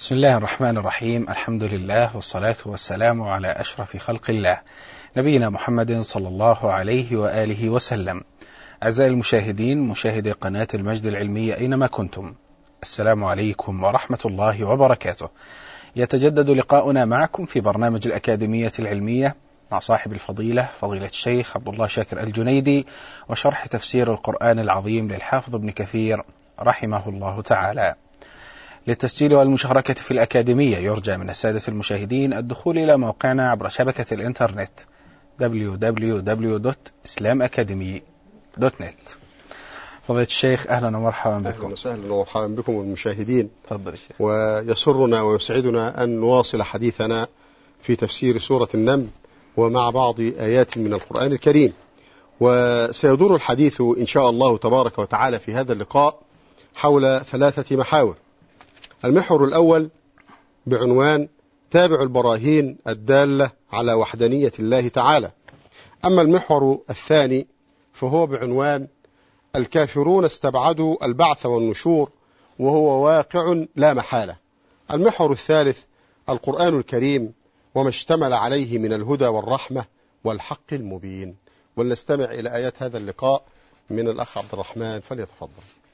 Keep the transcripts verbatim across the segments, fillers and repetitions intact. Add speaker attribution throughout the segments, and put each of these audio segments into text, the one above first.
Speaker 1: بسم الله الرحمن الرحيم. الحمد لله والصلاة والسلام على أشرف خلق الله نبينا محمد صلى الله عليه وآله وسلم. أعزائي المشاهدين، مشاهدي قناة المجد العلمية أينما كنتم، السلام عليكم ورحمة الله وبركاته. يتجدد لقاؤنا معكم في برنامج الأكاديمية العلمية مع صاحب الفضيلة فضيلة الشيخ عبد الله شاكر الجنيدي، وشرح تفسير القرآن العظيم للحافظ ابن كثير رحمه الله تعالى. للتسجيل والمشاركة في الأكاديمية يرجى من السادة المشاهدين الدخول إلى موقعنا عبر شبكة الإنترنت دبليو دبليو دبليو دوت إسلام أكاديمي دوت نت. فضيلة الشيخ أهلا ومرحبا بكم.
Speaker 2: أهلا وسهلا ومرحبا بكم والمشاهدين.
Speaker 1: تفضل الشيخ.
Speaker 2: ويسرنا ويسعدنا أن نواصل حديثنا في تفسير سورة النمل ومع بعض آيات من القرآن الكريم، وسيدور الحديث إن شاء الله تبارك وتعالى في هذا اللقاء حول ثلاثة محاور. المحور الأول بعنوان تابع البراهين الدالة على وحدانية الله تعالى. أما المحور الثاني فهو بعنوان الكافرون استبعدوا البعث والنشور وهو واقع لا محالة. المحور الثالث القرآن الكريم وما اشتمل عليه من الهدى والرحمة والحق المبين. ولنستمع إلى آيات هذا اللقاء من الأخ عبد الرحمن، فليتفضل.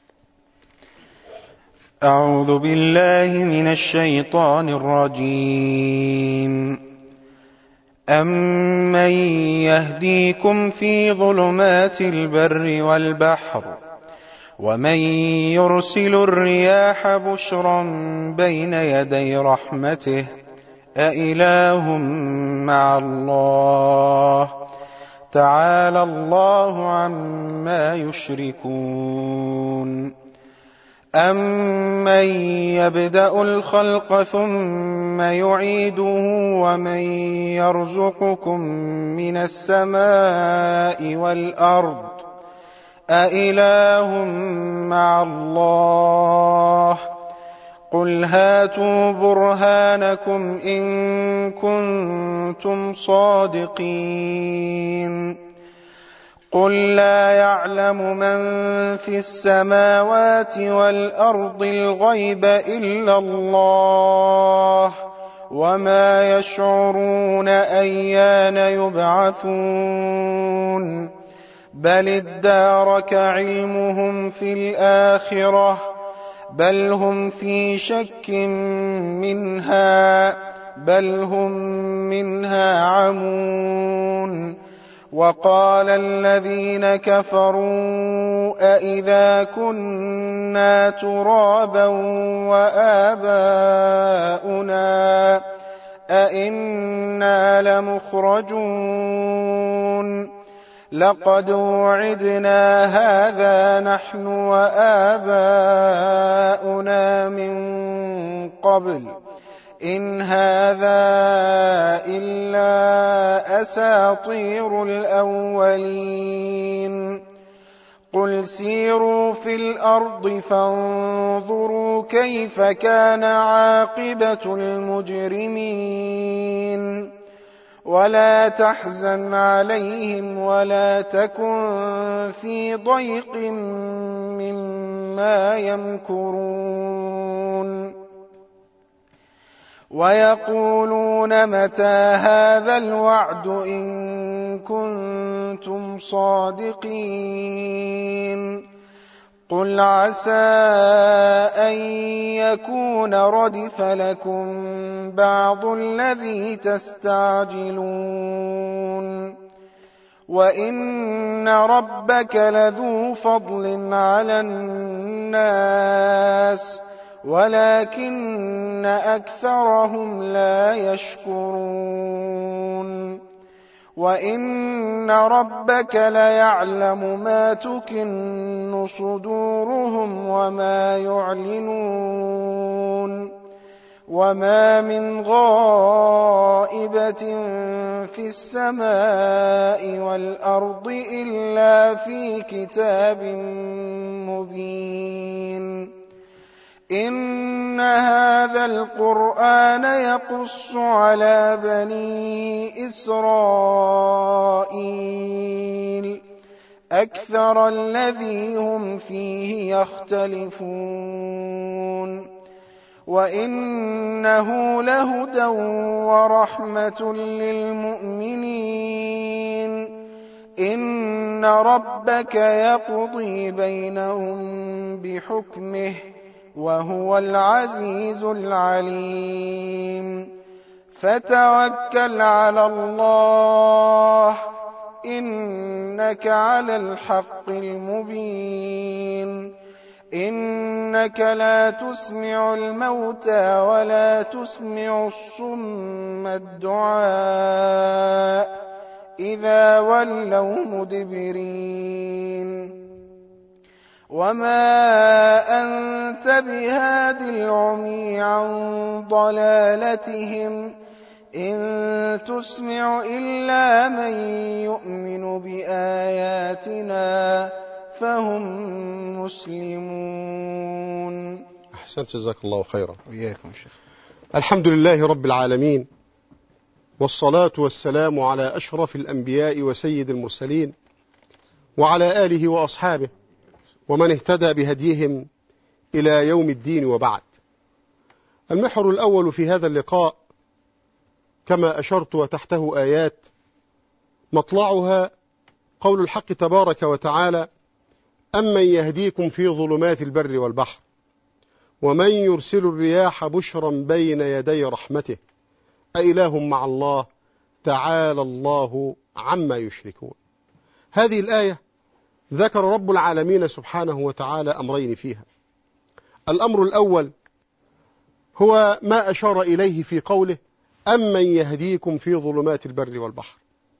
Speaker 3: أعوذ بالله من الشيطان الرجيم. أمن يهديكم في ظلمات البر والبحر ومن يرسل الرياح بشرا بين يدي رحمته أإله مع الله تعالى الله عما يشركون. أمن يبدأ الخلق ثم يعيده ومن يرزقكم من السماء والأرض أإله مع الله قل هاتوا برهانكم إن كنتم صادقين. قل لا يعلم من في السماوات والأرض الغيب إلا الله وما يشعرون أيان يبعثون بل ادارك علمهم في الآخرة بل هم في شك منها بل هم منها عمون. وقال الذين كفروا أئذا كنا ترابا وآباؤنا أئنا لمخرجون لقد وعدنا هذا نحن وآباؤنا من قبل إن هذا إلا أساطير الأولين. قل سيروا في الأرض فانظروا كيف كان عاقبة المجرمين. ولا تحزن عليهم ولا تكن في ضيق مما يمكرون. ويقولون متى هذا الوعد إن كنتم صادقين. قل عسى أن يكون ردف لكم بعض الذي تستعجلون. وإن ربك لذو فضل على الناس ولكن أكثرهم لا يشكرون. وإن ربك ليعلم ما تكن صدورهم وما يعلنون. وما من غائبة في السماء والأرض إلا في كتاب مبين. إن هذا القرآن يقص على بني إسرائيل أكثر الذي هم فيه يختلفون. وإنه لهدى ورحمة للمؤمنين. إن ربك يقضي بينهم بحكمه وهو العزيز العليم. فتوكل على الله إنك على الحق المبين. إنك لا تسمع الموتى ولا تسمع الصم الدعاء إذا ولوا مدبرين. وما أنت بهاد العمي عن ضلالتهم إن تسمع إلا من يؤمن بآياتنا فهم مسلمون.
Speaker 2: أحسنت، جزاك الله خيرا.
Speaker 1: وإياكم شيخ.
Speaker 2: الحمد لله رب العالمين، والصلاة والسلام على أشرف الأنبياء وسيد المرسلين وعلى آله وأصحابه ومن اهتدى بهديهم إلى يوم الدين، وبعد. المحور الأول في هذا اللقاء كما أشرت وتحته آيات مطلعها قول الحق تبارك وتعالى: أمن يهديكم في ظلمات البر والبحر ومن يرسل الرياح بشرا بين يدي رحمته أإله مع الله تعالى الله عما يشركون. هذه الآية ذكر رب العالمين سبحانه وتعالى أمرين فيها. الأمر الأول هو ما أشار إليه في قوله: أمن يهديكم في ظلمات البر والبحر،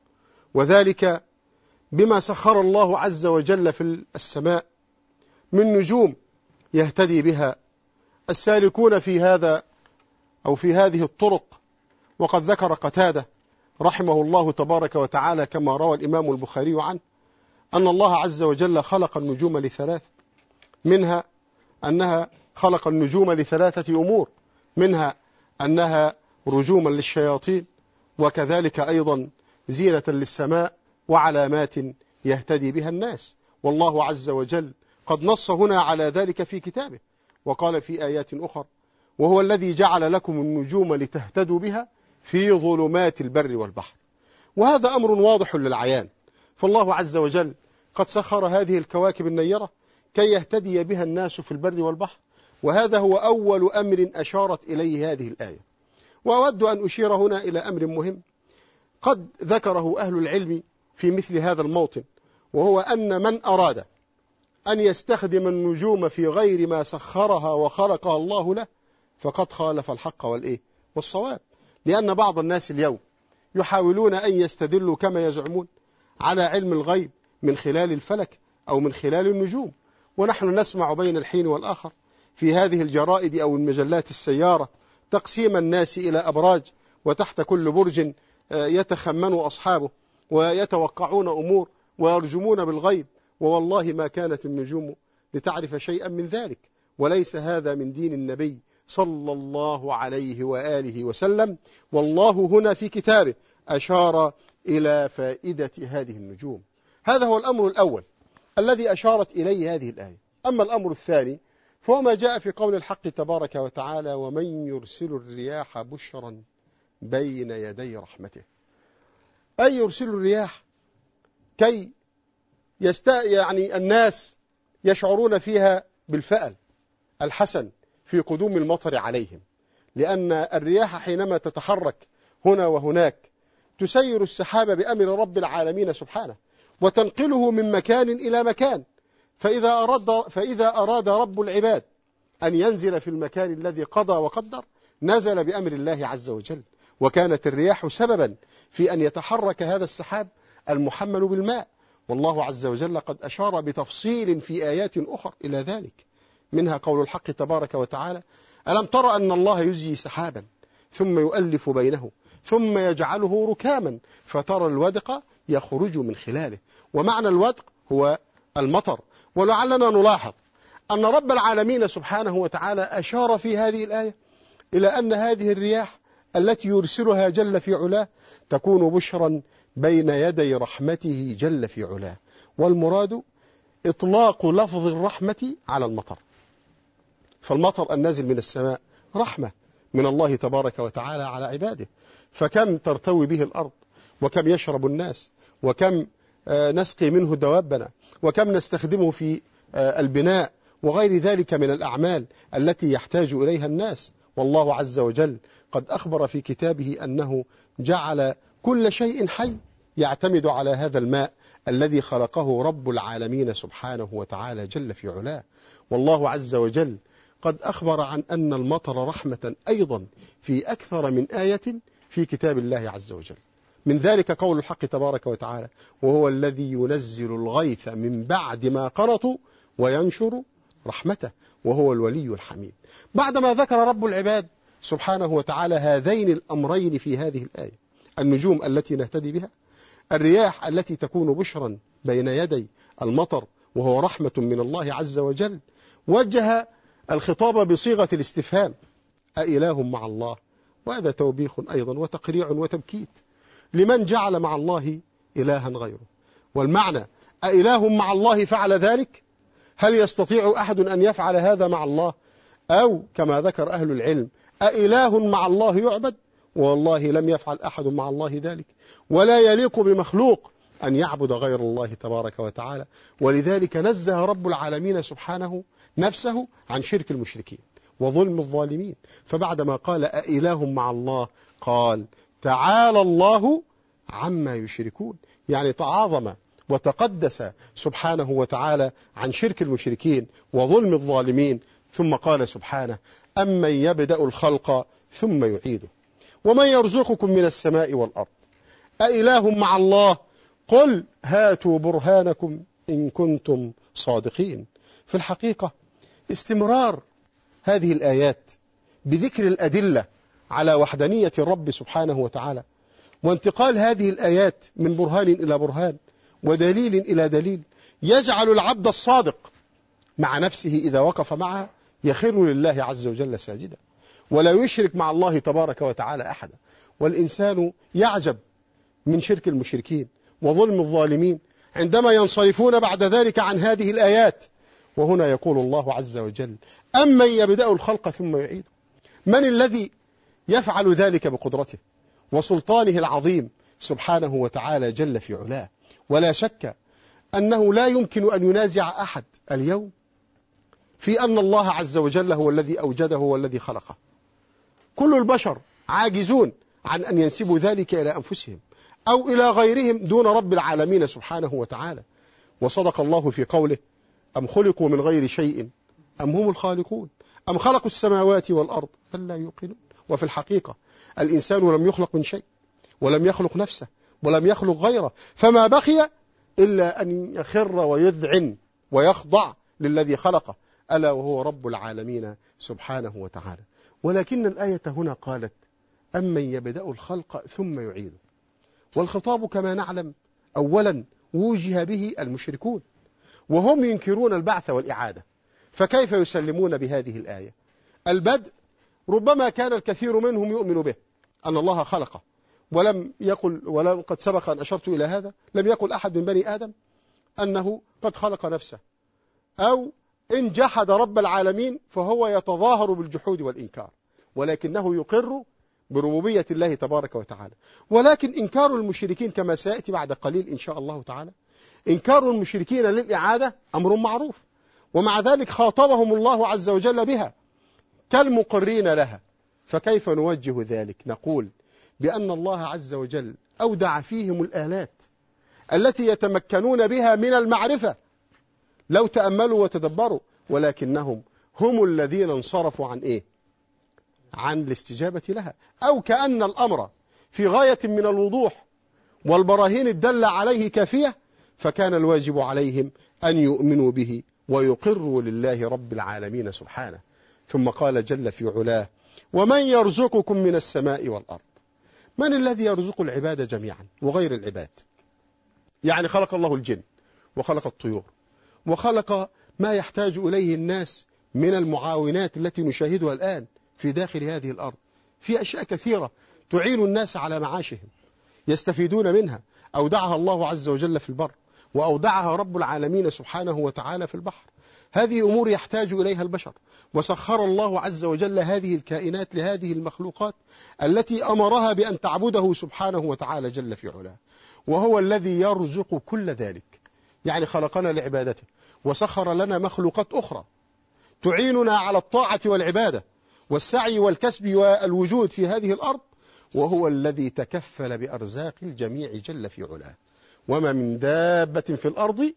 Speaker 2: وذلك بما سخر الله عز وجل في السماء من نجوم يهتدي بها السالكون في هذا أو في هذه الطرق. وقد ذكر قتادة رحمه الله تبارك وتعالى كما روى الإمام البخاري عنه أن الله عز وجل خلق النجوم لثلاث، منها أنها خلق النجوم لثلاثة أمور، منها أنها رجوما للشياطين، وكذلك أيضا زينة للسماء وعلامات يهتدي بها الناس. والله عز وجل قد نص هنا على ذلك في كتابه، وقال في آيات أخرى: وهو الذي جعل لكم النجوم لتهتدوا بها في ظلمات البر والبحر. وهذا أمر واضح للعيان، فالله عز وجل قد سخر هذه الكواكب النيرة كي يهتدي بها الناس في البر والبحر، وهذا هو أول أمر أشارت إليه هذه الآية. وأود أن أشير هنا إلى أمر مهم قد ذكره أهل العلم في مثل هذا الموطن، وهو أن من أراد أن يستخدم النجوم في غير ما سخرها وخلقها الله له فقد خالف الحق والإيه والصواب. لأن بعض الناس اليوم يحاولون أن يستدلوا كما يزعمون على علم الغيب من خلال الفلك أو من خلال النجوم، ونحن نسمع بين الحين والآخر في هذه الجرائد أو المجلات السيارة تقسيم الناس إلى أبراج، وتحت كل برج يتخمن أصحابه ويتوقعون أمور ويرجمون بالغيب، ووالله ما كانت النجوم لتعرف شيئا من ذلك، وليس هذا من دين النبي صلى الله عليه وآله وسلم. والله هنا في كتابه أشار إلى فائدة هذه النجوم. هذا هو الأمر الأول الذي أشارت إليه هذه الآية. أما الأمر الثاني فهو ما جاء في قول الحق تبارك وتعالى: ومن يرسل الرياح بشرا بين يدي رحمته. أي يرسل الرياح كي يست... يعني الناس يشعرون فيها بالفأل الحسن في قدوم المطر عليهم، لأن الرياح حينما تتحرك هنا وهناك تسير السحاب بأمر رب العالمين سبحانه وتنقله من مكان إلى مكان، فإذا أراد, فإذا أراد رب العباد أن ينزل في المكان الذي قضى وقدر نزل بأمر الله عز وجل. وكانت الرياح سببا في أن يتحرك هذا السحاب المحمل بالماء، والله عز وجل قد أشار بتفصيل في آيات أخرى إلى ذلك، منها قول الحق تبارك وتعالى: ألم تر أن الله يزجي سحابا ثم يؤلف بينه ثم يجعله ركاما فترى الودق يخرج من خلاله. ومعنى الودق هو المطر. ولعلنا نلاحظ أن رب العالمين سبحانه وتعالى أشار في هذه الآية إلى أن هذه الرياح التي يرسلها جل في علاه تكون بشرا بين يدي رحمته جل في علاه، والمراد إطلاق لفظ الرحمة على المطر. فالمطر النازل من السماء رحمة من الله تبارك وتعالى على عباده. فكم ترتوي به الأرض، وكم يشرب الناس، وكم نسقي منه دوابنا، وكم نستخدمه في البناء وغير ذلك من الأعمال التي يحتاج إليها الناس. والله عز وجل قد أخبر في كتابه أنه جعل كل شيء حي يعتمد على هذا الماء الذي خلقه رب العالمين سبحانه وتعالى جل في علاه. والله عز وجل قد أخبر عن أن المطر رحمة أيضا في أكثر من آية في كتاب الله عز وجل. من ذلك قول الحق تبارك وتعالى: وهو الذي ينزل الغيث من بعد ما قنطوا وينشر رحمته وهو الولي الحميد. بعدما ذكر رب العباد سبحانه وتعالى هذين الأمرين في هذه الآية، النجوم التي نهتدي بها، الرياح التي تكون بشرا بين يدي المطر وهو رحمة من الله عز وجل، وجه الخطاب بصيغة الاستفهام: أإله مع الله؟ وهذا توبيخ أيضا وتقريع وتبكيت لمن جعل مع الله إلها غيره. والمعنى: أإله مع الله فعل ذلك؟ هل يستطيع أحد أن يفعل هذا مع الله؟ أو كما ذكر أهل العلم: أإله مع الله يعبد؟ والله لم يفعل أحد مع الله ذلك، ولا يليق بمخلوق أن يعبد غير الله تبارك وتعالى. ولذلك نزه رب العالمين سبحانه نفسه عن شرك المشركين وظلم الظالمين. فبعدما قال أإله مع الله قال: تعالى الله عما يشركون، يعني تعاظم وتقدس سبحانه وتعالى عن شرك المشركين وظلم الظالمين. ثم قال سبحانه: أمن يبدأ الخلق ثم يعيده ومن يرزقكم من السماء والأرض أإله مع الله قل هاتوا برهانكم إن كنتم صادقين. في الحقيقة استمرار هذه الآيات بذكر الأدلة على وحدانية الرب سبحانه وتعالى، وانتقال هذه الآيات من برهان إلى برهان ودليل إلى دليل، يجعل العبد الصادق مع نفسه إذا وقف معها يخر لله عز وجل ساجدا ولا يشرك مع الله تبارك وتعالى أحدا. والإنسان يعجب من شرك المشركين وظلم الظالمين عندما ينصرفون بعد ذلك عن هذه الآيات. وهنا يقول الله عز وجل: أمن يبدأ الخلق ثم يعيده. من الذي يفعل ذلك بقدرته وسلطانه العظيم سبحانه وتعالى جل في علاه؟ ولا شك أنه لا يمكن أن ينازع أحد اليوم في أن الله عز وجل هو الذي أوجده والذي خلقه. كل البشر عاجزون عن أن ينسبوا ذلك إلى أنفسهم أو إلى غيرهم دون رب العالمين سبحانه وتعالى. وصدق الله في قوله: أم خلقوا من غير شيء أم هم الخالقون أم خلقوا السماوات والأرض بل لا يوقنون. وفي الحقيقة الإنسان لم يخلق من شيء ولم يخلق نفسه ولم يخلق غيره، فما بقي إلا أن يخر ويذعن ويخضع للذي خلقه ألا وهو رب العالمين سبحانه وتعالى. ولكن الآية هنا قالت: أمن يبدأ الخلق ثم يعيده. والخطاب كما نعلم أولا وجه به المشركون وهم ينكرون البعث والإعادة، فكيف يسلمون بهذه الآية؟ البدء ربما كان الكثير منهم يؤمن به أن الله خلقه، ولم يقل، ولم قد سبق أن أشرت إلى هذا، لم يقل أحد من بني آدم أنه قد خلق نفسه، أو إن جحد رب العالمين فهو يتظاهر بالجحود والإنكار، ولكنه يقر بربوبية الله تبارك وتعالى. ولكن إنكار المشركين كما سيأتي بعد قليل إن شاء الله تعالى، إنكار المشركين للإعادة أمر معروف، ومع ذلك خاطبهم الله عز وجل بها كالمقرين لها. فكيف نوجه ذلك؟ نقول بأن الله عز وجل أودع فيهم الآلات التي يتمكنون بها من المعرفة لو تأملوا وتدبروا، ولكنهم هم الذين انصرفوا عن إيه؟ عن الاستجابة لها، أو كأن الأمر في غاية من الوضوح والبراهين الدالة عليه كافية، فكان الواجب عليهم أن يؤمنوا به ويقروا لله رب العالمين سبحانه. ثم قال جل في علاه: ومن يرزقكم من السماء والأرض. من الذي يرزق العباد جميعا وغير العباد؟ يعني خلق الله الجن وخلق الطيور وخلق ما يحتاج إليه الناس من المعاونات التي نشاهدها الآن في داخل هذه الأرض. في أشياء كثيرة تعين الناس على معاشهم يستفيدون منها، أودعها الله عز وجل في البر وأودعها رب العالمين سبحانه وتعالى في البحر. هذه أمور يحتاج إليها البشر، وسخر الله عز وجل هذه الكائنات لهذه المخلوقات التي أمرها بأن تعبده سبحانه وتعالى جل في علاه، وهو الذي يرزق كل ذلك. يعني خلقنا لعبادته، وسخر لنا مخلوقات أخرى تعيننا على الطاعة والعبادة والسعي والكسب والوجود في هذه الأرض، وهو الذي تكفل بأرزاق الجميع جل في علاه. وما من دابة في الأرض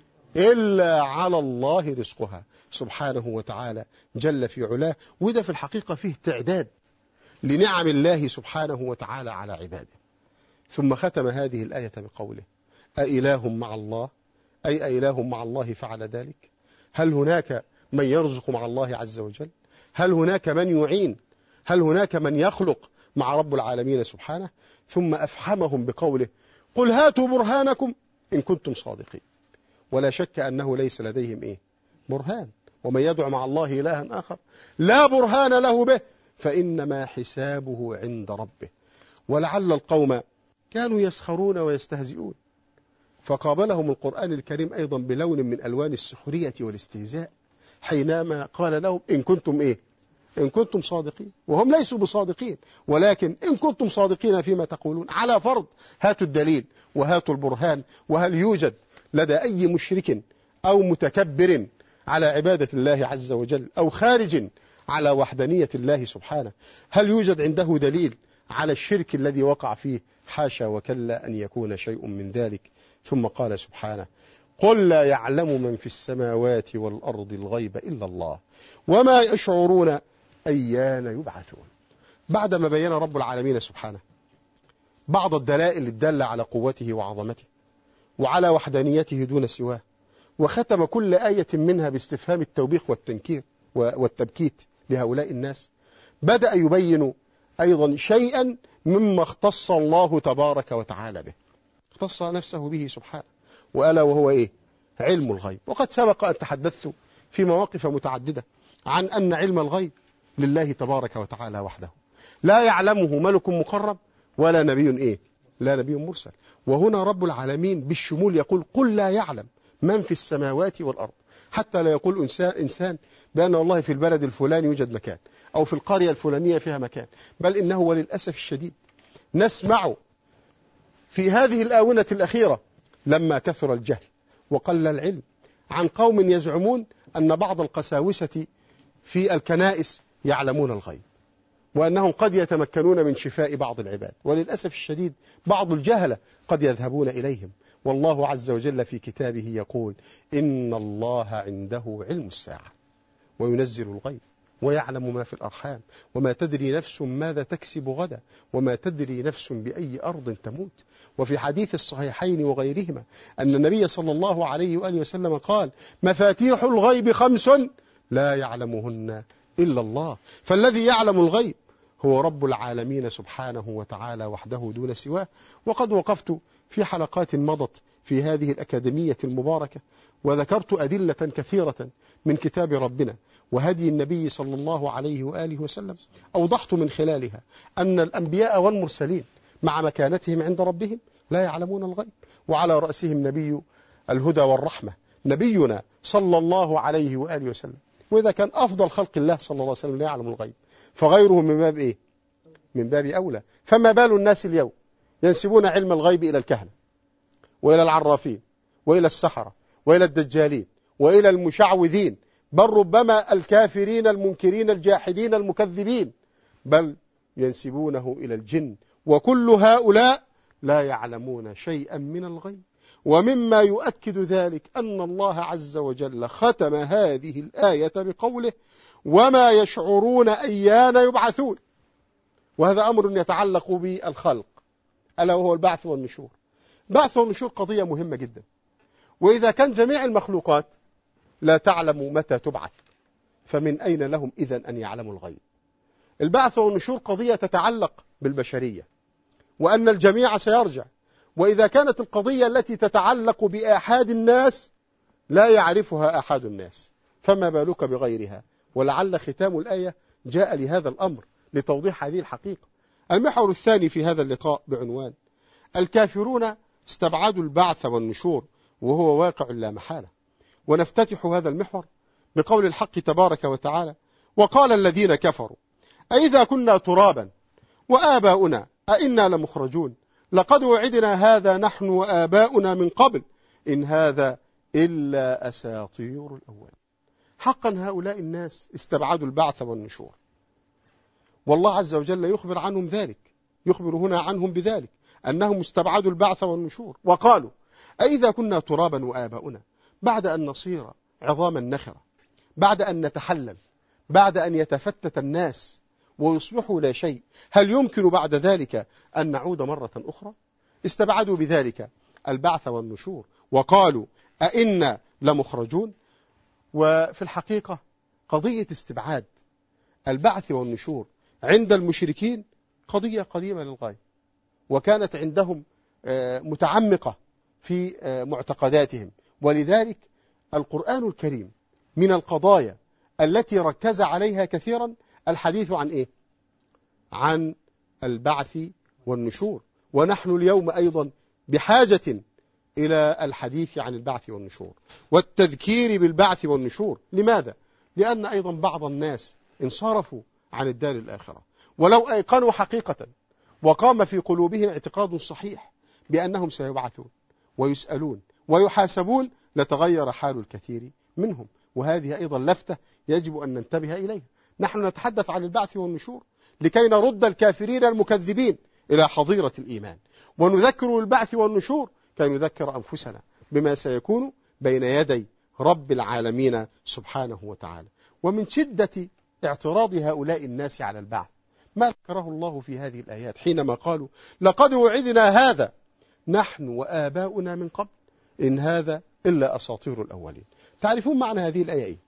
Speaker 2: إلا على الله رزقها سبحانه وتعالى جل في علاه. وده في الحقيقة فيه تعداد لنعم الله سبحانه وتعالى على عباده. ثم ختم هذه الآية بقوله: أإله مع الله، أي أإله مع الله فعل ذلك؟ هل هناك من يرزق مع الله عز وجل؟ هل هناك من يعين؟ هل هناك من يخلق مع رب العالمين سبحانه؟ ثم أفحمهم بقوله: قل هاتوا برهانكم إن كنتم صادقين. ولا شك أنه ليس لديهم إيه؟ برهان. ومن يدعو مع الله إلها آخر لا برهان له به فإنما حسابه عند ربه. ولعل القوم كانوا يسخرون ويستهزئون، فقابلهم القرآن الكريم أيضا بلون من ألوان السخرية والاستهزاء حينما قال لهم: إن كنتم إيه؟ إن كنتم صادقين. وهم ليسوا بصادقين، ولكن إن كنتم صادقين فيما تقولون على فرض هاتوا الدليل وهاتوا البرهان. وهل يوجد لدى أي مشرك أو متكبر على عبادة الله عز وجل أو خارج على وحدانية الله سبحانه، هل يوجد عنده دليل على الشرك الذي وقع فيه؟ حاشا وكلا أن يكون شيء من ذلك. ثم قال سبحانه: قل لا يعلم من في السماوات والأرض الغيب إلا الله وما يشعرون أيان يبعثون. بعدما بين رب العالمين سبحانه بعض الدلائل الدالة على قوته وعظمته وعلى وحدانيته دون سواه، وختم كل آية منها باستفهام التوبيخ والتنكير والتبكيت لهؤلاء الناس، بدأ يبين أيضا شيئا مما اختص الله تبارك وتعالى به، اختص نفسه به سبحانه، وألا وهو إيه؟ علم الغيب. وقد سبق أن تحدثت في مواقف متعددة عن أن علم الغيب لله تبارك وتعالى وحده، لا يعلمه ملك مقرب ولا نبي إيه؟ لا نبي مرسل. وهنا رب العالمين بالشمول يقول: قل لا يعلم من في السماوات والأرض، حتى لا يقول إنسان, إنسان بأن والله في البلد الفلاني يوجد مكان أو في القرية الفلانية فيها مكان، بل إنه وللأسف الشديد نسمع في هذه الآونة الأخيرة لما كثر الجهل وقل العلم عن قوم يزعمون أن بعض القساوسة في الكنائس يعلمون الغيب، وأنهم قد يتمكنون من شفاء بعض العباد. وللأسف الشديد بعض الجهلة قد يذهبون إليهم، والله عز وجل في كتابه يقول: إن الله عنده علم الساعة وينزل الغيث ويعلم ما في الأرحام وما تدري نفس ماذا تكسب غدا وما تدري نفس بأي أرض تموت. وفي حديث الصحيحين وغيرهما أن النبي صلى الله عليه وآله وسلم قال: مفاتيح الغيب خمس لا يعلمهن إلا الله. فالذي يعلم الغيب هو رب العالمين سبحانه وتعالى وحده دون سواه. وقد وقفت في حلقات مضت في هذه الأكاديمية المباركة وذكرت أدلة كثيرة من كتاب ربنا وهدي النبي صلى الله عليه وآله وسلم، أوضحت من خلالها أن الأنبياء والمرسلين مع مكانتهم عند ربهم لا يعلمون الغيب، وعلى رأسهم نبي الهدى والرحمة نبينا صلى الله عليه وآله وسلم. وإذا كان أفضل خلق الله صلى الله عليه وسلم لا يعلم الغيب، فغيره من باب إيه؟ من باب أولى. فما بال الناس اليوم ينسبون علم الغيب إلى الكهنة وإلى العرافين وإلى السحرة وإلى الدجالين وإلى المشعوذين، بل ربما الكافرين المنكرين الجاحدين المكذبين، بل ينسبونه إلى الجن. وكل هؤلاء لا يعلمون شيئا من الغيب. ومما يؤكد ذلك أن الله عز وجل ختم هذه الآية بقوله: وما يشعرون أيان يبعثون. وهذا أمر يتعلق بالخلق، ألا وهو البعث والنشور. بعث والنشور قضية مهمة جدا، وإذا كان جميع المخلوقات لا تعلم متى تبعث، فمن أين لهم إذن أن يعلموا الغيب؟ البعث والنشور قضية تتعلق بالبشرية وأن الجميع سيرجع. وإذا كانت القضية التي تتعلق بآحاد الناس لا يعرفها آحاد الناس، فما بالك بغيرها؟ ولعل ختام الآية جاء لهذا الأمر لتوضيح هذه الحقيقة. المحور الثاني في هذا اللقاء بعنوان: الكافرون استبعدوا البعث والنشور وهو واقع لا محالة. ونفتتح هذا المحور بقول الحق تبارك وتعالى: وقال الذين كفروا أئذا كنا ترابا وآباؤنا أئنا لمخرجون لقد وعدنا هذا نحن وآباؤنا من قبل إن هذا إلا أساطير الأول. حقا هؤلاء الناس استبعدوا البعث والنشور، والله عز وجل يخبر عنهم ذلك، يخبر هنا عنهم بذلك أنهم استبعدوا البعث والنشور. وقالوا أئذا كنا ترابا وآباؤنا، بعد أن نصير عظاما نخرة، بعد أن نتحلل، بعد أن يتفتت الناس ويصبحوا لا شيء، هل يمكن بعد ذلك أن نعود مرة أخرى؟ استبعدوا بذلك البعث والنشور وقالوا أئنا لمخرجون. وفي الحقيقة قضية استبعاد البعث والنشور عند المشركين قضية قديمة للغاية، وكانت عندهم متعمقة في معتقداتهم. ولذلك القرآن الكريم من القضايا التي ركز عليها كثيرا الحديث عن إيه؟ عن البعث والنشور. ونحن اليوم أيضا بحاجة إلى الحديث عن البعث والنشور والتذكير بالبعث والنشور. لماذا؟ لأن أيضا بعض الناس انصرفوا عن الدار الآخرة، ولو أيقنوا حقيقة وقام في قلوبهم اعتقاد صحيح بأنهم سيبعثون ويسألون ويحاسبون لتغير حال الكثير منهم. وهذه أيضا لفتة يجب أن ننتبه إليها. نحن نتحدث عن البعث والنشور لكي نرد الكافرين المكذبين إلى حظيرة الإيمان، ونذكر البعث والنشور كي نذكر أنفسنا بما سيكون بين يدي رب العالمين سبحانه وتعالى. ومن شدة اعتراض هؤلاء الناس على البعث ما ذكره الله في هذه الآيات حينما قالوا لقد وعدنا هذا نحن وآباؤنا من قبل إن هذا إلا أساطير الأولين. تعرفون معنى هذه الآية إيه؟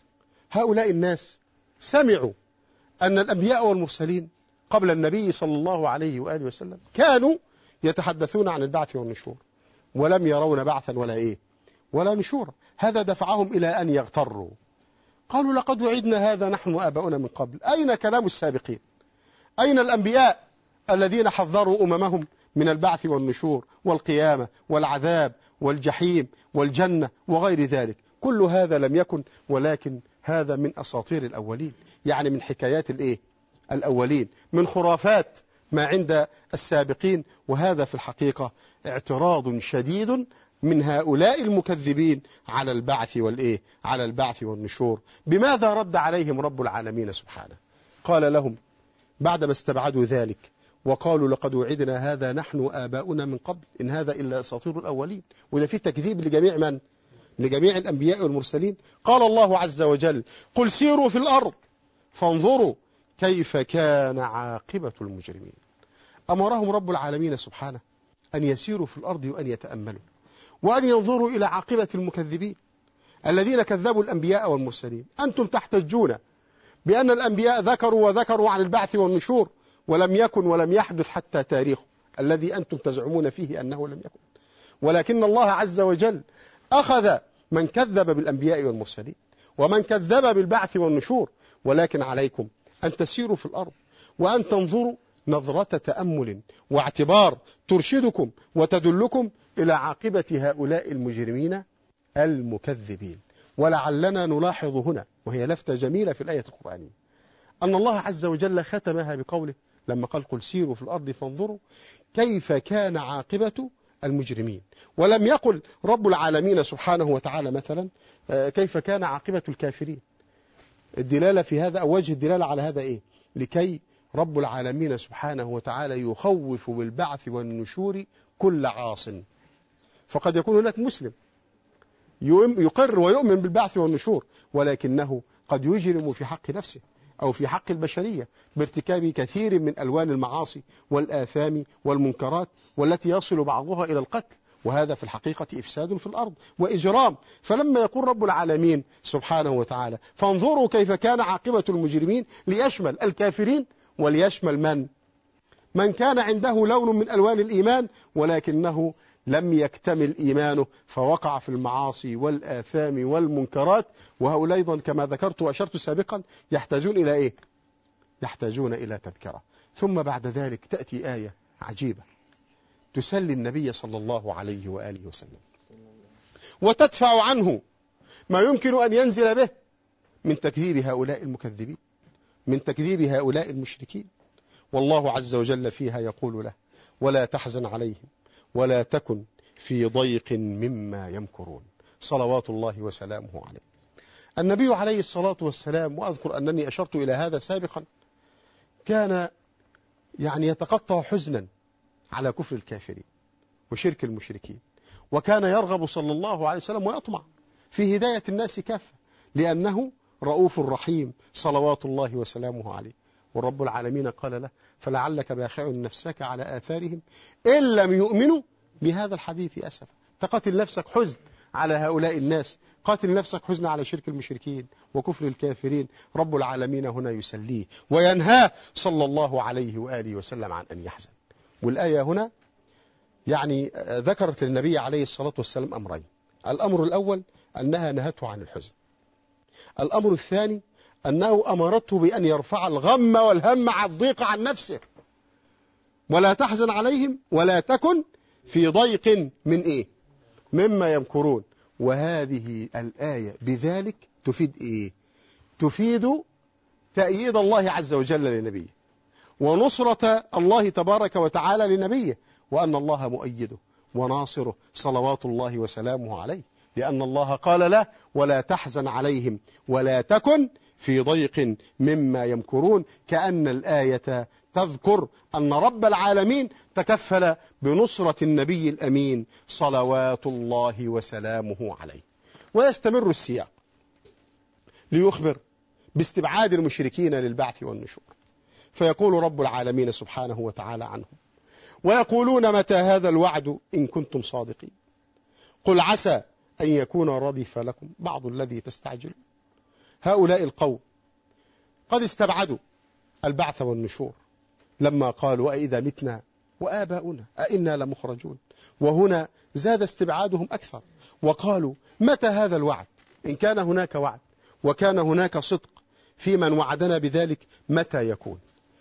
Speaker 2: هؤلاء الناس سمعوا أن الأنبياء والمرسلين قبل النبي صلى الله عليه وآله وسلم كانوا يتحدثون عن البعث والنشور، ولم يرون بعثا ولا إيه ولا نشورا. هذا دفعهم إلى أن يغتروا. قالوا لقد وعدنا هذا نحن وآباؤنا من قبل. أين كلام السابقين؟ أين الأنبياء الذين حذروا أممهم من البعث والنشور والقيامة والعذاب والجحيم والجنة وغير ذلك؟ كل هذا لم يكن، ولكن هذا من أساطير الأولين، يعني من حكايات الإيه؟ الأولين، من خرافات ما عند السابقين. وهذا في الحقيقة اعتراض شديد من هؤلاء المكذبين على البعث والإيه؟ على البعث والنشور. بماذا رد عليهم رب العالمين سبحانه؟ قال لهم بعدما استبعدوا ذلك وقالوا لقد وعدنا هذا نحن وآباؤنا من قبل إن هذا إلا أساطير الأولين. وده فيه تكذيب لجميع من؟ لجميع الأنبياء والمرسلين. قال الله عز وجل قل سيروا في الأرض فانظروا كيف كان عاقبة المجرمين. أمرهم رب العالمين سبحانه أن يسيروا في الأرض وأن يتأملوا وأن ينظروا إلى عاقبة المكذبين الذين كذبوا الأنبياء والمرسلين. أنتم تحتجون بأن الأنبياء ذكروا وذكروا عن البعث والنشور ولم يكن ولم يحدث حتى تاريخه الذي أنتم تزعمون فيه أنه لم يكن، ولكن الله عز وجل أخذ من كذب بالأنبياء والمرسلين ومن كذب بالبعث والنشور. ولكن عليكم أن تسيروا في الأرض وأن تنظروا نظرة تأمل واعتبار ترشدكم وتدلكم إلى عاقبة هؤلاء المجرمين المكذبين. ولعلنا نلاحظ هنا، وهي لفتة جميلة في الآية القرآنية، أن الله عز وجل ختمها بقوله لما قال قل سيروا في الأرض فانظروا كيف كان عاقبة المجرمين. ولم يقل رب العالمين سبحانه وتعالى مثلا كيف كان عاقبة الكافرين. الدلالة في هذا أو وجه الدلالة على هذا إيه؟ لكي رب العالمين سبحانه وتعالى يخوف بالبعث والنشور كل عاص. فقد يكون هناك مسلم يقر ويؤمن بالبعث والنشور، ولكنه قد يجرم في حق نفسه أو في حق البشرية بارتكاب كثير من ألوان المعاصي والآثام والمنكرات والتي يصل بعضها إلى القتل، وهذا في الحقيقة إفساد في الأرض وإجرام. فلما يقول رب العالمين سبحانه وتعالى فانظروا كيف كان عاقبة المجرمين ليشمل الكافرين وليشمل من؟ من كان عنده لون من ألوان الإيمان ولكنه لم يكتمل إيمانه فوقع في المعاصي والآثام والمنكرات. وهؤلاء أيضا كما ذكرت وأشرت سابقا يحتاجون إلى إيه؟ يحتاجون إلى تذكرة. ثم بعد ذلك تأتي آية عجيبة تسلي النبي صلى الله عليه وآله وسلم وتدفع عنه ما يمكن أن ينزل به من تكذيب هؤلاء المكذبين، من تكذيب هؤلاء المشركين. والله عز وجل فيها يقول له: ولا تحزن عليهم ولا تكن في ضيق مما يمكرون، صلوات الله وسلامه عليه. النبي عليه الصلاة والسلام، وأذكر أنني أشرت إلى هذا سابقا، كان يعني يتقطع حزنا على كفر الكافرين وشرك المشركين، وكان يرغب صلى الله عليه وسلم ويطمع في هداية الناس كافة، لأنه رؤوف رحيم صلوات الله وسلامه عليه. والرب العالمين قال له: فلعلك باخع نفسك على آثارهم إن لم يؤمنوا بهذا الحديث أسفا. تقتل نفسك حزن على هؤلاء الناس، قاتل نفسك حزن على شرك المشركين وكفر الكافرين. رب العالمين هنا يسليه وينهاه صلى الله عليه وآله وسلم عن أن يحزن. والآية هنا يعني ذكرت للنبي عليه الصلاة والسلام أمرين: الأمر الأول أنها نهته عن الحزن، الأمر الثاني أنه أمرته بأن يرفع الغم والهم عن الضيق عن نفسه. ولا تحزن عليهم ولا تكن في ضيق من إيه؟ مما يمكرون. وهذه الآية بذلك تفيد إيه؟ تفيد تأييد الله عز وجل لنبيه، ونصرة الله تبارك وتعالى لنبيه، وأن الله مؤيده وناصره صلوات الله وسلامه عليه، لأن الله قال له: ولا تحزن عليهم ولا تكن في ضيق مما يمكرون. كأن الآية تذكر أن رب العالمين تكفل بنصرة النبي الأمين صلوات الله وسلامه عليه. ويستمر السياق ليخبر باستبعاد المشركين للبعث والنشور، فيقول رب العالمين سبحانه وتعالى عنهم: ويقولون متى هذا الوعد إن كنتم صادقين، قل عسى أن يكون ردف لكم بعض الذي تستعجلون. هؤلاء القوم قد استبعدوا البعث والنشور لما قالوا: أإذا متنا وآباؤنا أئنا لمخرجون. وهنا زاد استبعادهم أكثر، وقالوا: متى هذا الوعد إن كان هناك وعد وكان هناك صدق في من وعدنا بذلك متى يكون.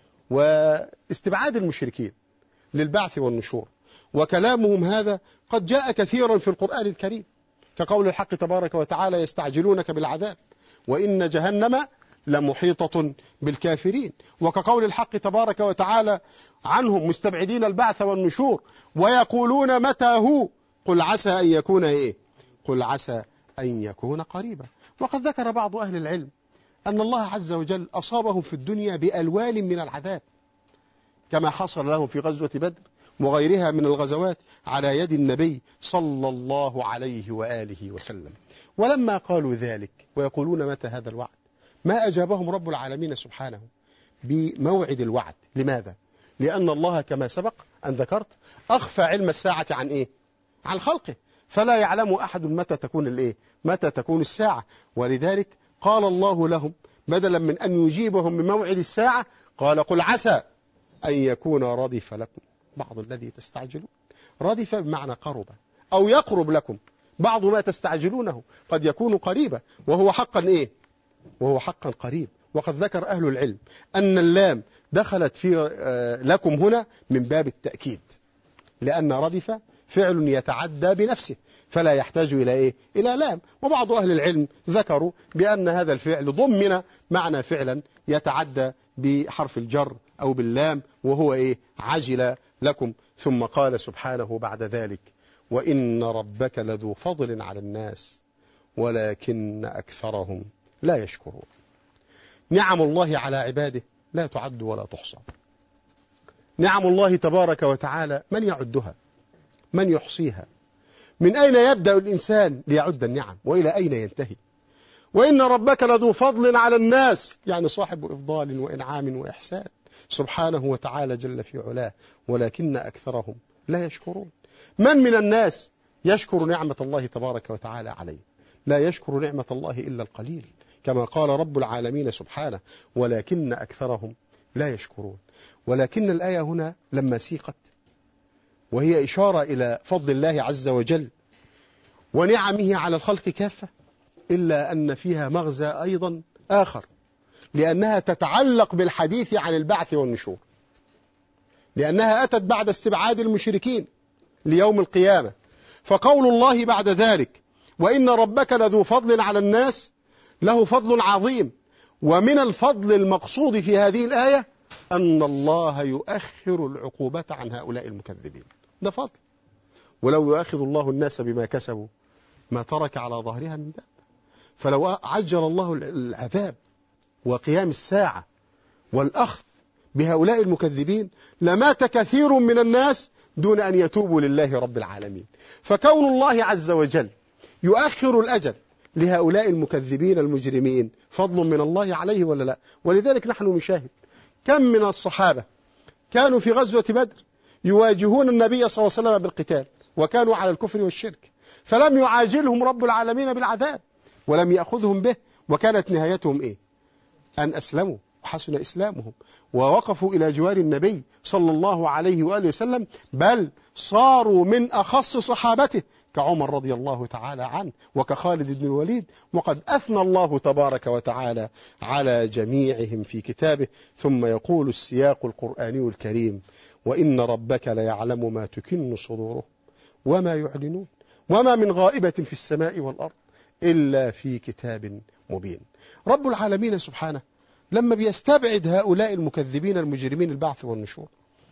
Speaker 2: واستبعاد المشركين للبعث والنشور وكلامهم هذا قد جاء كثيرا في القرآن الكريم، كقول الحق تبارك وتعالى: يستعجلونك بالعذاب وإن جهنم لمحيطة بالكافرين. وكقول الحق تبارك وتعالى عنهم مستبعدين البعث والنشور: ويقولون متى هو قل عسى أن يكون إيه؟ قل عسى أن يكون قريبا. وقد ذكر بعض أهل العلم أن الله عز وجل أصابهم في الدنيا بألوان من العذاب، كما حصل لهم في غزوة بدر وغيرها من الغزوات على يد النبي صلى الله عليه وآله وسلم. ولما قالوا ذلك ويقولون متى هذا الوعد، ما أجابهم رب العالمين سبحانه بموعد الوعد. لماذا؟ لأن الله كما سبق أن ذكرت أخفى علم الساعة عن إيه؟ عن خلقه، فلا يعلم أحد متى تكون الإيه؟ متى تكون الساعة. ولذلك قال الله لهم بدلا من أن يجيبهم من موعد الساعة قال: قل عسى أن يكون ردف لكم بعض الذي تستعجلون. ردف بمعنى قرب أو يقرب لكم بعض ما تستعجلونه، قد يكون قريبا وهو حقا إيه؟ وهو حقا قريب. وقد ذكر أهل العلم أن اللام دخلت في لكم هنا من باب التأكيد، لأن ردف فعل يتعدى بنفسه فلا يحتاج إلى إيه؟ إلى لام. وبعض أهل العلم ذكروا بأن هذا الفعل ضمن معنى فعلا يتعدى بحرف الجر أو باللام، وهو إيه؟ عجل لكم. ثم قال سبحانه بعد ذلك: وإن ربك لذو فضل على الناس ولكن أكثرهم لا يشكرون. نعم الله على عباده لا تعد ولا تحصى. نعم الله تبارك وتعالى من يعدها؟ من يحصيها؟ من أين يبدأ الإنسان ليعد النعم وإلى أين ينتهي؟ وإن ربك لذو فضل على الناس، يعني صاحب إفضال وإنعام وإحسان سبحانه وتعالى جل في علاه، ولكن أكثرهم لا يشكرون. من من الناس يشكر نعمة الله تبارك وتعالى عليه؟ لا يشكر نعمة الله إلا القليل، كما قال رب العالمين سبحانه: ولكن أكثرهم لا يشكرون. ولكن الآية هنا لما سيقت وهي إشارة إلى فضل الله عز وجل ونعمه على الخلق كافة، إلا أن فيها مغزى أيضا آخر، لأنها تتعلق بالحديث عن البعث والنشور، لأنها أتت بعد استبعاد المشركين ليوم القيامة. فقول الله بعد ذلك: وإن ربك لذو فضل على الناس، له فضل عظيم. ومن الفضل المقصود في هذه الآية أن الله يؤخر العقوبة عن هؤلاء المكذبين، ده فضل. ولو يؤاخذ الله الناس بما كسبوا ما ترك على ظهرها من دابة. فلو عجل الله العذاب وقيام الساعة والأخذ بهؤلاء المكذبين لمات كثير من الناس دون أن يتوبوا لله رب العالمين. فكون الله عز وجل يؤخر الأجل لهؤلاء المكذبين المجرمين فضل من الله عليه ولا لا؟ ولذلك نحن نشاهد كم من الصحابة كانوا في غزوة بدر يواجهون النبي صلى الله عليه وسلم بالقتال وكانوا على الكفر والشرك، فلم يعاجلهم رب العالمين بالعذاب ولم يأخذهم به، وكانت نهايتهم إيه؟ أن أسلموا وحسن إسلامهم ووقفوا إلى جوار النبي صلى الله عليه وآله وسلم، بل صاروا من أخص صحابته كعمر رضي الله تعالى عنه وكخالد بن الوليد. وقد أثنى الله تبارك وتعالى على جميعهم في كتابه. ثم يقول السياق القرآني الكريم: وإن ربك ليعلم ما تكن صدورهم وما يعلنون وما من غائبة في السماء والأرض إلا في كتاب مبين. رب العالمين سبحانه لما بيستبعد هؤلاء المكذبين المجرمين البعث والنشور،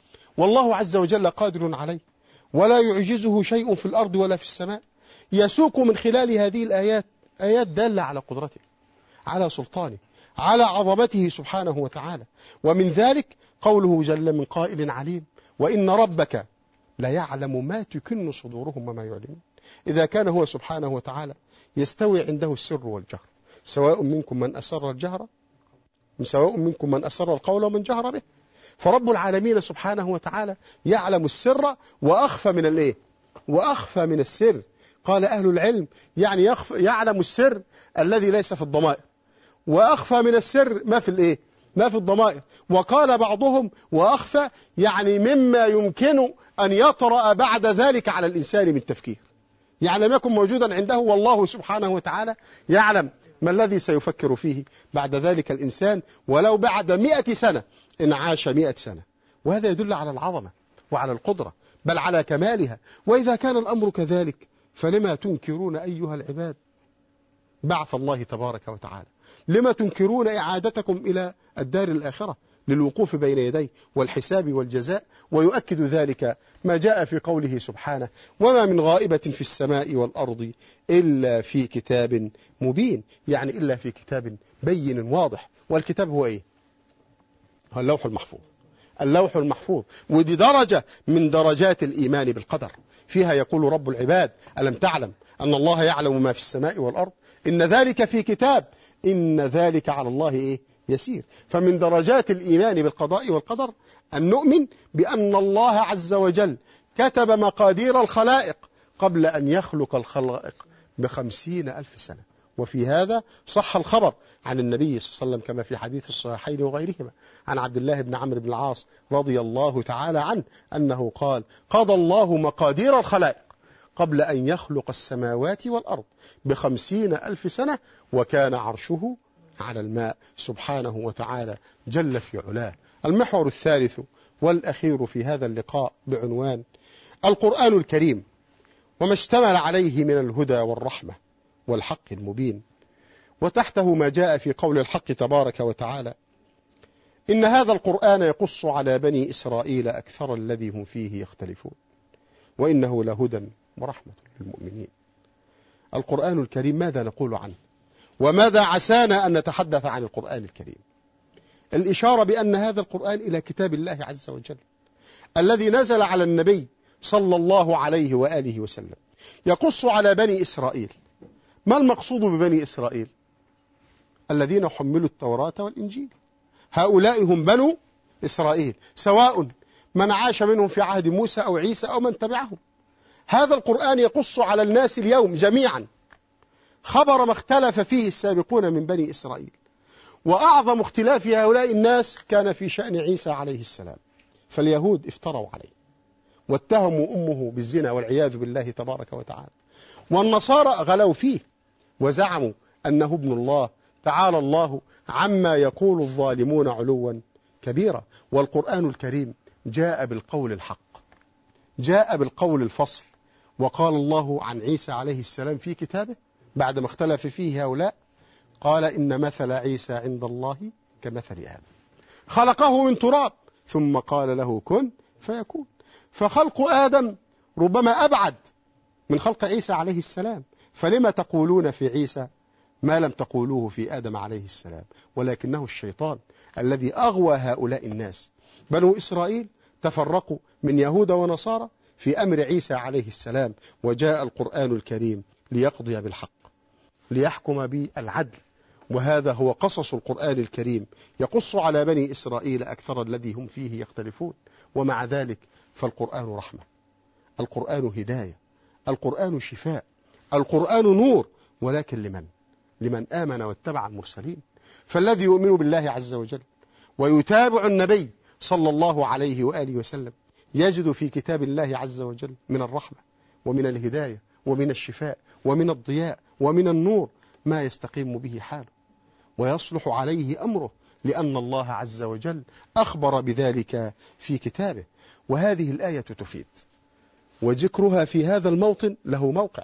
Speaker 2: والله عز وجل قادر عليه ولا يعجزه شيء في الأرض ولا في السماء، يسوق من خلال هذه الآيات آيات دالة على قدرته، على سلطانه، على عظمته سبحانه وتعالى. ومن ذلك قوله جل من قائل عليم: وإن ربك لا يعلم ما تكن صدورهم وما يعلنون. إذا كان هو سبحانه وتعالى يستوي عنده السر والجهر، سواء منكم من أسر الجهر سواء منكم من أسر القول ومن جهر به، فرب العالمين سبحانه وتعالى يعلم السر وأخفى من الإيه؟ وأخفى من السر. قال أهل العلم يعني يخف يعلم السر الذي ليس في الضمائر، وأخفى من السر ما في الإيه؟ ما في الضمائر. وقال بعضهم وأخفى يعني مما يمكن أن يطرأ بعد ذلك على الإنسان من تفكير، يعني لم يكن موجودا عنده والله سبحانه وتعالى يعلم ما الذي سيفكر فيه بعد ذلك الإنسان ولو بعد مئة سنة إن عاش مئة سنة. وهذا يدل على العظمة وعلى القدرة بل على كمالها. وإذا كان الأمر كذلك فلما تنكرون أيها العباد بعث الله تبارك وتعالى؟ لما تنكرون إعادتكم إلى الدار الآخرة للوقوف بين يديه والحساب والجزاء؟ ويؤكد ذلك ما جاء في قوله سبحانه: وما من غائبة في السماء والأرض إلا في كتاب مبين، يعني إلا في كتاب بين واضح. والكتاب هو إيه؟ هو اللوح المحفوظ. اللوح المحفوظ، ودي درجة من درجات الإيمان بالقدر. فيها يقول رب العباد: ألم تعلم أن الله يعلم ما في السماء والأرض إن ذلك في كتاب إن ذلك على الله إيه؟ يسير. فمن درجات الإيمان بالقضاء والقدر أن نؤمن بأن الله عز وجل كتب مقادير الخلائق قبل أن يخلق الخلائق بخمسين ألف سنة. وفي هذا صح الخبر عن النبي صلى الله عليه وسلم كما في حديث الصحيحين وغيرهما عن عبد الله بن عمرو بن العاص رضي الله تعالى عنه أنه قال: قضى الله مقادير الخلائق قبل أن يخلق السماوات والأرض بخمسين ألف سنة وكان عرشه على الماء سبحانه وتعالى جل في علاه. المحور الثالث والأخير في هذا اللقاء بعنوان القرآن الكريم وما اشتمل عليه من الهدى والرحمة والحق المبين. وتحته ما جاء في قول الحق تبارك وتعالى: إن هذا القرآن يقص على بني إسرائيل أكثر الذي هم فيه يختلفون وإنه لهدى ورحمة للمؤمنين. القرآن الكريم ماذا نقول عنه؟ وماذا عسانا أن نتحدث عن القرآن الكريم؟ الإشارة بأن هذا القرآن إلى كتاب الله عز وجل الذي نزل على النبي صلى الله عليه وآله وسلم، يقص على بني إسرائيل. ما المقصود ببني إسرائيل؟ الذين حملوا التوراة والإنجيل، هؤلاء هم بنو إسرائيل، سواء من عاش منهم في عهد موسى أو عيسى أو من تبعهم. هذا القرآن يقص على الناس اليوم جميعا خبر ما اختلف فيه السابقون من بني إسرائيل. وأعظم اختلاف هؤلاء الناس كان في شأن عيسى عليه السلام، فاليهود افتروا عليه واتهموا أمه بالزنا والعياذ بالله تبارك وتعالى، والنصارى غلوا فيه وزعموا أنه ابن الله تعالى الله عما يقول الظالمون علوا كبيرا. والقرآن الكريم جاء بالقول الحق، جاء بالقول الفصل، وقال الله عن عيسى عليه السلام في كتابه بعد ما اختلف فيه هؤلاء، قال إن مثل عيسى عند الله كمثل آدم خلقه من تراب ثم قال له كن فيكون. فخلق آدم ربما أبعد من خلق عيسى عليه السلام، فلما تقولون في عيسى ما لم تقولوه في آدم عليه السلام؟ ولكنه الشيطان الذي أغوى هؤلاء الناس. بنو إسرائيل تفرقوا من يهود ونصارى في أمر عيسى عليه السلام، وجاء القرآن الكريم ليقضي بالحق ليحكم بالعدل، وهذا هو قصص القرآن الكريم، يقص على بني إسرائيل أكثر الذي هم فيه يختلفون. ومع ذلك فالقرآن رحمة، القرآن هداية، القرآن شفاء، القرآن نور، ولكن لمن؟ لمن آمن واتبع المرسلين. فالذي يؤمن بالله عز وجل ويتابع النبي صلى الله عليه وآله وسلم يجد في كتاب الله عز وجل من الرحمة ومن الهداية ومن الشفاء ومن الضياء ومن النور ما يستقيم به حاله ويصلح عليه أمره، لأن الله عز وجل أخبر بذلك في كتابه. وهذه الآية تفيد، وذكرها في هذا الموطن له موقع.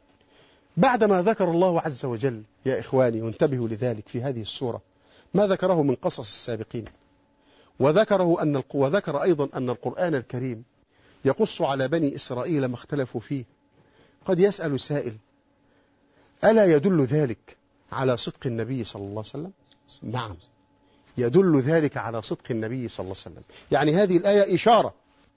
Speaker 2: بعدما ذكر الله عز وجل يا إخواني، وانتبهوا لذلك في هذه السورة، ما ذكره من قصص السابقين، وذكره أن وذكر أيضا أن القرآن الكريم يقص على بني إسرائيل ما اختلفوا فيه. قد يسأل سائل: ألا يدل ذلك على صدق النبي صلى الله عليه وسلم؟ نعم، يدل ذلك على صدق النبي صلى الله عليه وسلم. يعني هذه الآية إشارة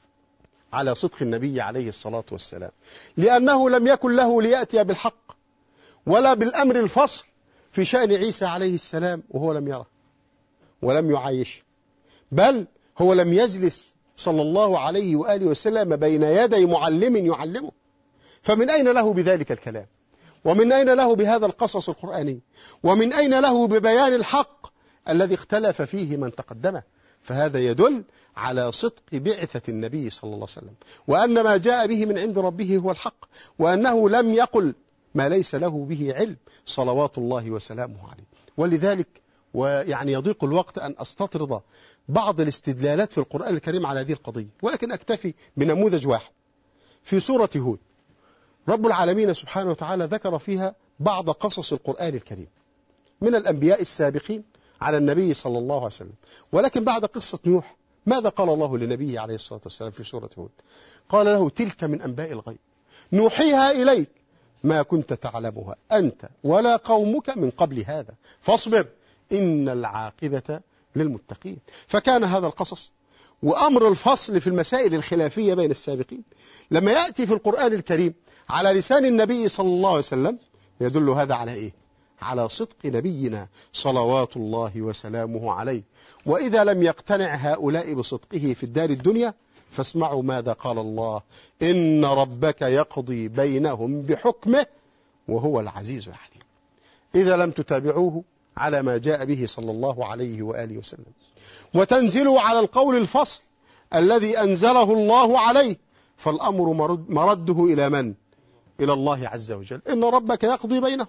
Speaker 2: على صدق النبي عليه الصلاة والسلام، لأنه لم يكن له ليأتي بالحق ولا بالأمر الفصل في شأن عيسى عليه السلام وهو لم يره ولم يعايش، بل هو لم يجلس صلى الله عليه وآله وسلم بين يدي معلم يعلمه. فمن أين له بذلك الكلام؟ ومن أين له بهذا القصص القرآني؟ ومن أين له ببيان الحق الذي اختلف فيه من تقدمه؟ فهذا يدل على صدق بعثة النبي صلى الله عليه وسلم، وأن ما جاء به من عند ربه هو الحق، وأنه لم يقل ما ليس له به علم صلوات الله وسلامه عليه. ولذلك ويعني يضيق الوقت أن أستطرد بعض الاستدلالات في القرآن الكريم على هذه القضية، ولكن أكتفي بنموذج واحد. في سورة هود رب العالمين سبحانه وتعالى ذكر فيها بعض قصص القرآن الكريم من الأنبياء السابقين على النبي صلى الله عليه وسلم. ولكن بعد قصة نوح ماذا قال الله لنبيه عليه الصلاة والسلام في سورة هود؟ قال له: تلك من أنباء الغيب نوحيها إليك ما كنت تعلمها أنت ولا قومك من قبل هذا فاصبر إن العاقبة للمتقين. فكان هذا القصص وأمر الفصل في المسائل الخلافية بين السابقين لما يأتي في القرآن الكريم على لسان النبي صلى الله عليه وسلم يدل هذا على إيه؟ على صدق نبينا صلوات الله وسلامه عليه. وإذا لم يقتنع هؤلاء بصدقه في الدار الدنيا فاسمعوا ماذا قال الله: إن ربك يقضي بينهم بحكمه وهو العزيز العليم. إذا لم تتابعوه على ما جاء به صلى الله عليه وآله وسلم وتنزلوا على القول الفصل الذي أنزله الله عليه، فالأمر مرد مرده إلى من؟ إلى الله عز وجل. إن ربك يقضي بينهم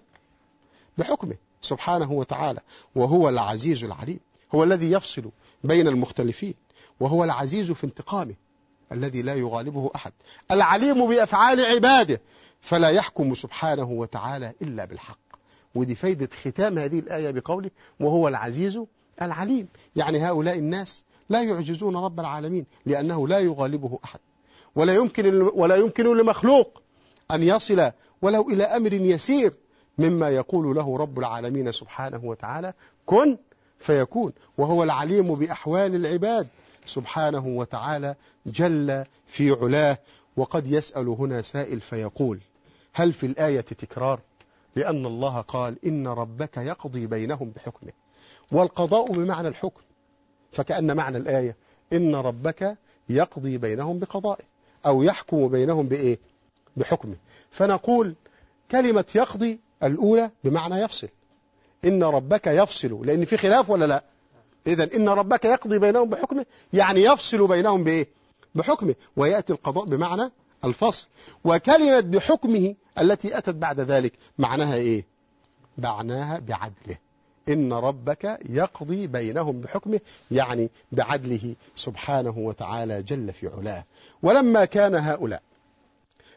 Speaker 2: بحكمه سبحانه وتعالى وهو العزيز العليم، هو الذي يفصل بين المختلفين، وهو العزيز في انتقامه الذي لا يغالبه أحد، العليم بأفعال عباده فلا يحكم سبحانه وتعالى إلا بالحق. ودي فايدة ختام هذه الآية بقوله وهو العزيز العليم. يعني هؤلاء الناس لا يعجزون رب العالمين لأنه لا يغالبه أحد، ولا يمكن ولا يمكن لمخلوق أن يصل ولو إلى أمر يسير مما يقول له رب العالمين سبحانه وتعالى كن فيكون. وهو العليم بأحوال العباد سبحانه وتعالى جل في علاه. وقد يسأل هنا سائل فيقول: هل في الآية تكرار؟ لأن الله قال إن ربك يقضي بينهم بحكمه، والقضاء بمعنى الحكم، فكأن معنى الآية إن ربك يقضي بينهم بقضائه أو يحكم بينهم بإيه؟ بحكمه. فنقول كلمة يقضي الأولى بمعنى يفصل، إن ربك يفصل، لأن في خلاف ولا لا؟ إذن إن ربك يقضي بينهم بحكمه يعني يفصل بينهم بإيه؟ بحكمه. ويأتي القضاء بمعنى الفصل. وكلمة بحكمه التي أتت بعد ذلك معناها إيه؟ معناها بعدله. إن ربك يقضي بينهم بحكمه يعني بعدله سبحانه وتعالى جل في علاه. ولما كان هؤلاء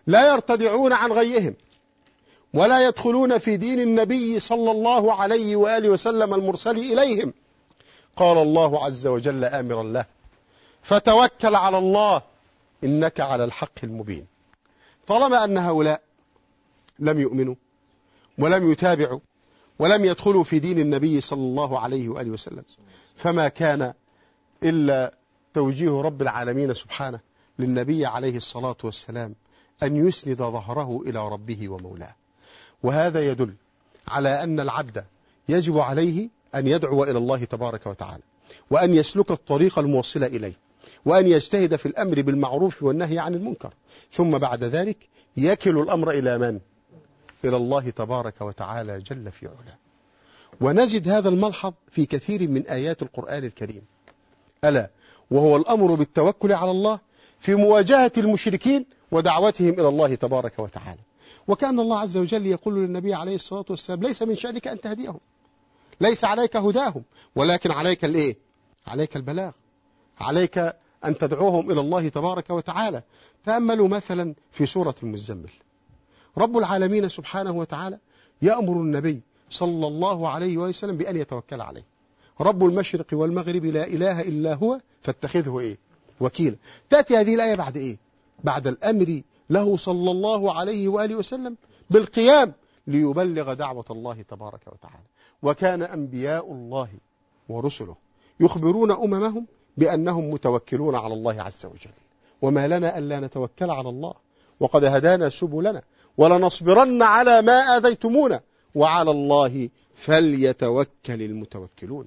Speaker 2: لا يرتدعون عن غيهم ولا يدخلون في دين النبي صلى الله عليه وآله وسلم المرسل إليهم. قال الله عز وجل آمرا له: فتوكل على الله إنك على الحق المبين. طالما أن هؤلاء لم يؤمنوا ولم يتابعوا ولم يدخلوا في دين النبي صلى الله عليه وآله وسلم، فما كان إلا توجيه رب العالمين سبحانه للنبي عليه الصلاة والسلام أن يسند ظهره إلى ربه ومولاه. وهذا يدل على أن العبد يجب عليه أن يدعو إلى الله تبارك وتعالى، وأن يسلك الطريق الموصل إليه، وأن يجتهد في الأمر بالمعروف والنهي عن المنكر، ثم بعد ذلك يكل الأمر إلى من؟ إلى الله تبارك وتعالى جل في علاه. ونجد هذا الملحظ في كثير من آيات القرآن الكريم، ألا وهو الأمر بالتوكل على الله في مواجهة المشركين ودعوتهم إلى الله تبارك وتعالى. وكان الله عز وجل يقول للنبي عليه الصلاة والسلام: ليس من شأنك أن تهديهم، ليس عليك هداهم، ولكن عليك الإيه؟ عليك البلاغ، عليك أن تدعوهم إلى الله تبارك وتعالى. تأملوا مثلا في سورة المزمل، رب العالمين سبحانه وتعالى يأمر النبي صلى الله عليه وسلم بأن يتوكل عليه. رب المشرق والمغرب لا إله إلا هو فاتخذه إيه؟ وكيلا. تأتي هذه الآية بعد إيه؟ بعد الأمر له صلى الله عليه وآله وسلم بالقيام ليبلغ دعوة الله تبارك وتعالى. وكان أنبياء الله ورسله يخبرون أممهم بأنهم متوكلون على الله عز وجل. وما لنا ألا نتوكل على الله وقد هدانا سبلنا ولنصبرن على ما آذيتمونا وعلى الله فليتوكل المتوكلون.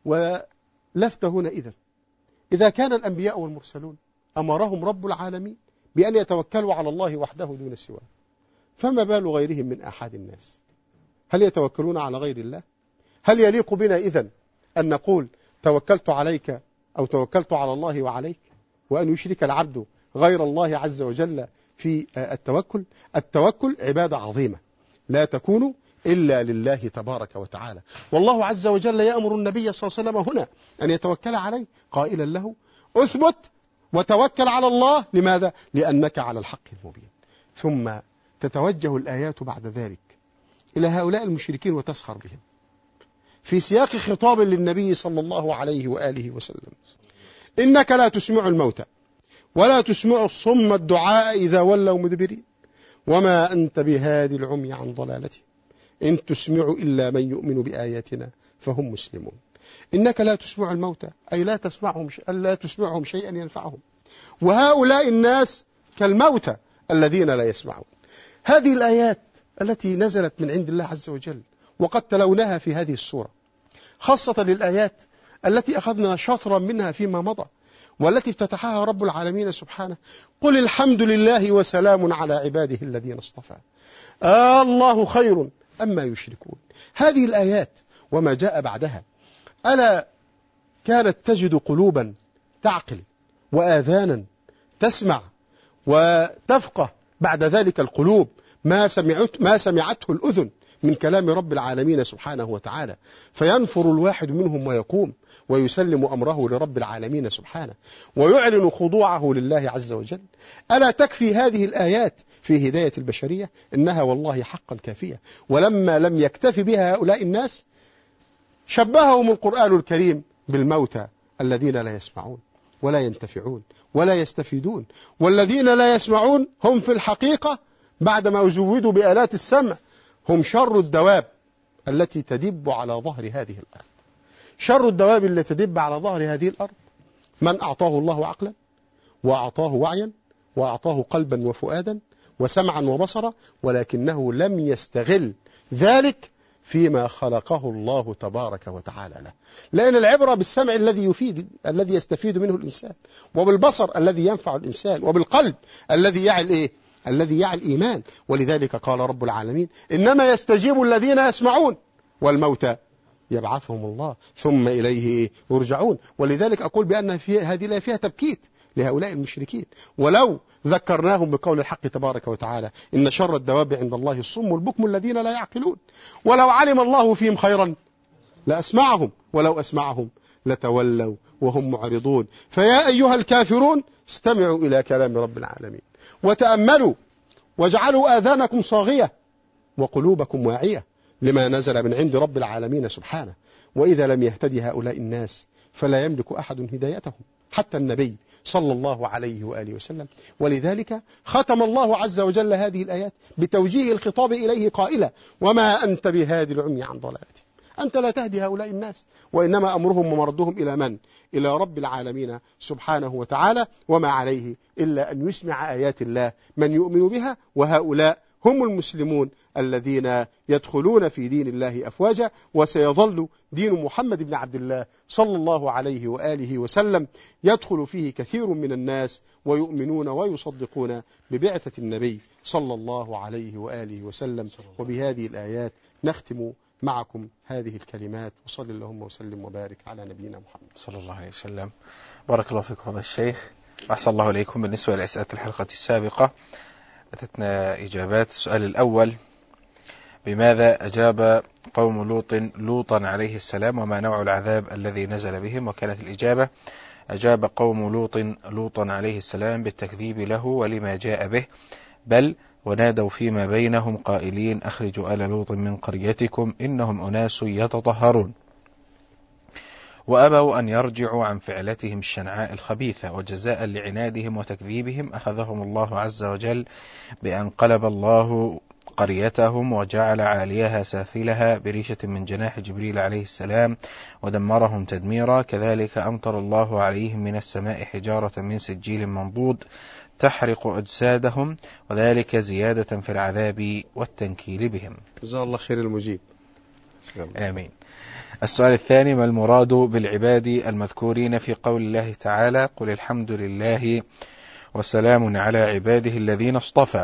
Speaker 2: ولفت هنا إذن إذا كان الأنبياء والمرسلون أمرهم رب العالمين بأن يتوكلوا على الله وحده دون سواه، فما بال غيرهم من أحد الناس؟ هل يتوكلون على غير الله؟ هل يليق بنا إذن أن نقول توكلت عليك أو توكلت على الله وعليك، وأن يشرك العبد غير الله عز وجل في التوكل؟ التوكل عبادة عظيمة لا تكون إلا لله تبارك وتعالى. والله عز وجل يأمر النبي صلى الله عليه وسلم هنا أن يتوكل عليه قائلا له: أثبت وتوكل على الله. لماذا؟ لأنك على الحق المبين. ثم تتوجه الآيات بعد ذلك إلى هؤلاء المشركين وتسخر بهم في سياق خطاب للنبي صلى الله عليه وآله وسلم: إنك لا تسمع الموتى ولا تسمع الصم الدعاء إذا ولوا مدبرين وما أنت بهادي العمي عن ضلالتهم إن تسمع إلا من يؤمن بآياتنا فهم مسلمون. إنك لا تسمع الموتى أي لا تسمعهم لا تسمعهم شيئا ينفعهم، وهؤلاء الناس كالموتى الذين لا يسمعون. هذه الآيات التي نزلت من عند الله عز وجل وقد تلوناها في هذه السورة، خاصة للآيات التي أخذنا شطرا منها فيما مضى والتي افتتحها رب العالمين سبحانه: قل الحمد لله وسلام على عباده الذين اصطفى آه الله خير أما يشركون. هذه الآيات وما جاء بعدها ألا كانت تجد قلوبا تعقل وآذانا تسمع وتفقه بعد ذلك القلوب ما سمعت ما سمعته الأذن من كلام رب العالمين سبحانه وتعالى، فينفر الواحد منهم ويقوم ويسلم أمره لرب العالمين سبحانه ويعلن خضوعه لله عز وجل. ألا تكفي هذه الآيات في هداية البشرية؟ إنها والله حقا كافية. ولما لم يكتف بها هؤلاء الناس شبههم القرآن الكريم بالموتى الذين لا يسمعون ولا ينتفعون ولا يستفيدون. والذين لا يسمعون هم في الحقيقة بعدما زودوا بآلات السمع هم شر الدواب التي تدب على ظهر هذه الأرض. شر الدواب التي تدب على ظهر هذه الأرض من أعطاه الله عقلا وأعطاه وعيا وأعطاه قلبا وفؤادا وسمعا وبصرا، ولكنه لم يستغل ذلك فيما خلقه الله تبارك وتعالى له. لأن العبرة بالسمع الذي يفيد الذي يستفيد منه الإنسان، وبالبصر الذي ينفع الإنسان، وبالقلب الذي يعي إيه؟ الذي يعي الإيمان. ولذلك قال رب العالمين: إنما يستجيب الذين يسمعون والموتى يبعثهم الله ثم إليه يرجعون. ولذلك أقول بأن في هذه الآية فيها تبكيت لهؤلاء المشركين. ولو ذكرناهم بقول الحق تبارك وتعالى: إن شر الدواب عند الله الصم البكم الذين لا يعقلون ولو علم الله فيهم خيرا لأسمعهم ولو أسمعهم لتولوا وهم معرضون. فيا أيها الكافرون استمعوا إلى كلام رب العالمين وتأملوا واجعلوا آذانكم صاغية وقلوبكم واعية لما نزل من عند رب العالمين سبحانه. وإذا لم يهتدي هؤلاء الناس فلا يملك أحد هدايتهم حتى النبي صلى الله عليه وآله وسلم. ولذلك ختم الله عز وجل هذه الآيات بتوجيه الخطاب إليه قائلا: وما أنت بهادي العمي عن ضلالتهم. أنت لا تهدي هؤلاء الناس، وإنما أمرهم ومردهم إلى من؟ إلى رب العالمين سبحانه وتعالى، وما عليه إلا أن يسمع آيات الله من يؤمن بها، وهؤلاء هم المسلمون الذين يدخلون في دين الله أفواجا. وسيظل دين محمد بن عبد الله صلى الله عليه وآله وسلم يدخل فيه كثير من الناس ويؤمنون ويصدقون ببعثة النبي صلى الله عليه وآله وسلم. وبهذه الآيات نختم معكم هذه الكلمات، وصلى اللهم وسلم وبارك على نبينا محمد
Speaker 1: صلى الله عليه وسلم. بارك الله فيكم هذا الشيخ، أحسن الله إليكم. بالنسبة لأسئلة الحلقة السابقة أتتنا إجابات. السؤال الأول: بماذا أجاب قوم لوط لوطا عليه السلام، وما نوع العذاب الذي نزل بهم؟ وكانت الإجابة: أجاب قوم لوط لوطا عليه السلام بالتكذيب له ولما جاء به، بل ونادوا فيما بينهم قائلين: أخرجوا آل لوط من قريتكم إنهم أناس يتطهرون. وأبوا أن يرجعوا عن فعلتهم الشنعاء الخبيثة، وجزاء لعنادهم وتكذيبهم أخذهم الله عز وجل بأن قلب الله قريتهم وجعل عاليها سافلها بريشة من جناح جبريل عليه السلام ودمرهم تدميرا. كذلك أمطر الله عليهم من السماء حجارة من سجيل منضود تحرق أجسادهم، وذلك زيادة في العذاب والتنكيل بهم.
Speaker 2: جزاه الله خير المجيب.
Speaker 1: آمين. السؤال الثاني: ما المراد بالعباد المذكورين في قول الله تعالى: قل الحمد لله وسلام على عباده الذين اصطفى؟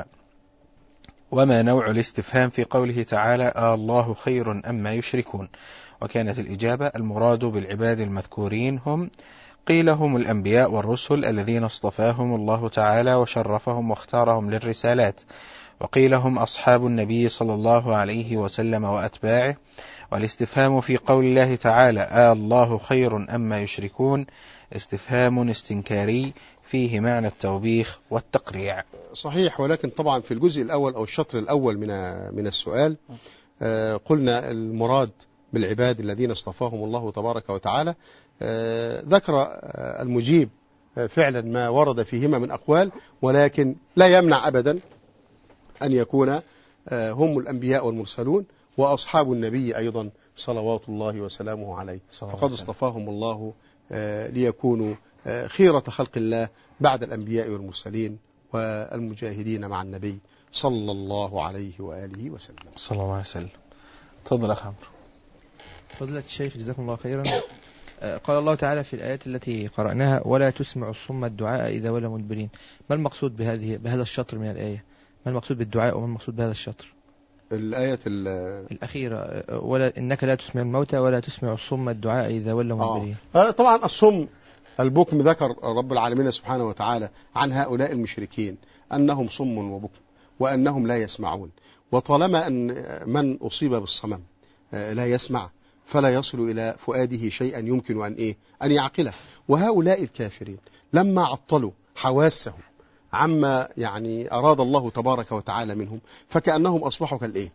Speaker 1: وما نوع الاستفهام في قوله تعالى: آه الله خير أما يشركون؟ وكانت الإجابة: المراد بالعباد المذكورين هم قيل هم الأنبياء والرسل الذين اصطفاهم الله تعالى وشرفهم واختارهم للرسالات، وقيل هم أصحاب النبي صلى الله عليه وسلم وأتباعه. والاستفهام في قول الله تعالى: آه الله خير أما يشركون استفهام استنكاري فيه معنى التوبيخ والتقريع.
Speaker 2: صحيح، ولكن طبعا في الجزء الأول أو الشطر الأول من من السؤال آه قلنا المراد بالعباد الذين اصطفاهم الله تبارك وتعالى. آه ذكر آه المجيب آه فعلا ما ورد فيهما من أقوال، ولكن لا يمنع أبدا أن يكون آه هم الأنبياء والمرسلون وأصحاب النبي أيضا صلوات الله وسلامه عليه، فقد اصطفاهم الله آه ليكونوا آه خيرة خلق الله بعد الأنبياء والمرسلين والمجاهدين مع النبي صلى الله عليه وآله وسلم.
Speaker 1: صلى الله عليه وسلم. تفضل أخ عمرو.
Speaker 4: فضيلة الشيخ جزاكم الله خيرا. قال الله تعالى في الآيات التي قرأناها: ولا تسمع الصم الدعاء إذا ولوا مدبرين. ما المقصود بهذه بهذا الشطر من الآية؟ ما المقصود بالدعاء وما المقصود بهذا الشطر؟
Speaker 2: الآية
Speaker 4: الأخيرة: ولا إنك لا تسمع الموتى ولا تسمع الصم الدعاء إذا ولوا مدبرين.
Speaker 2: آه. طبعا الصم البكم ذكر رب العالمين سبحانه وتعالى عن هؤلاء المشركين أنهم صم وبكم وأنهم لا يسمعون. وطالما أن من أصيب بالصمم لا يسمع فلا يصل إلى فؤاده شيئا يمكن أن إيه أن يعقله. وهؤلاء الكافرين لما عطلوا حواسهم عما يعني أراد الله تبارك وتعالى منهم فكأنهم أصبحوا كالإيه